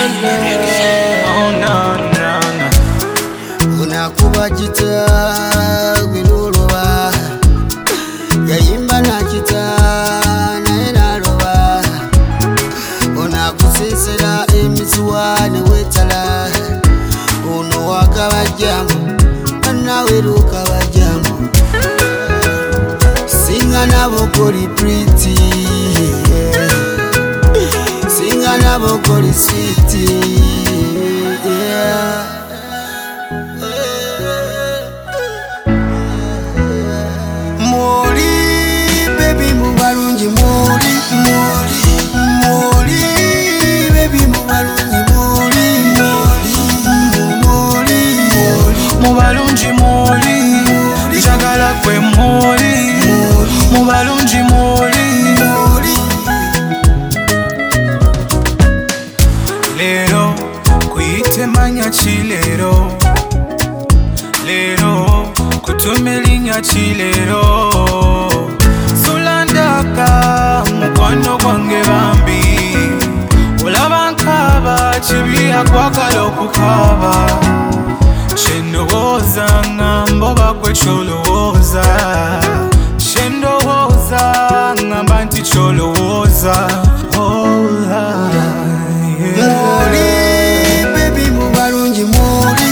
Oh no no no. Unakuba jita winuloba yayimba na jita na enaloba unakusesera emiswa ne wetala uno wakabajamu nawe lukabajamu singa nabo koli pretty singa nabo koli sweet Moli baby mubalungi moli baby mubalungi moli mubalungi moli njagala kwe moli mubalungi moli lero kuyite manya chilero lero kutumelinya chilero sulandaka mukwano gwange bambi olaba nkaba kibiya kwagala okukaba kyendowoza ngamba oba gwe kyolowooza kyendowooza ngamba nti kyolowooza Moli baby mubalungi moli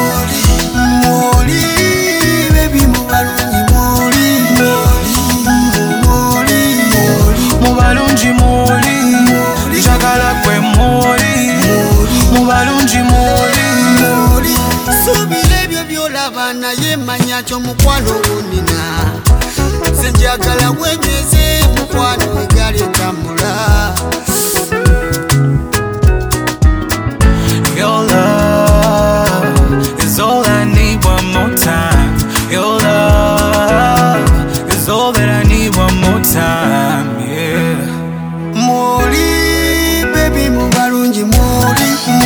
baby mubalungi moli mubalungi moli njagala kwe moli mubalungi moli subira ebyo byolaba naye manya ky'omukwano gunina senjagala wenyweze mukwano egali etambula Your love is all I need one more time. Your love is all that I need one more time, yeah. Moli baby mubalungi moli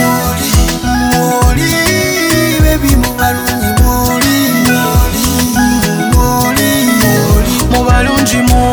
baby mubalungi moli Mubalungi moli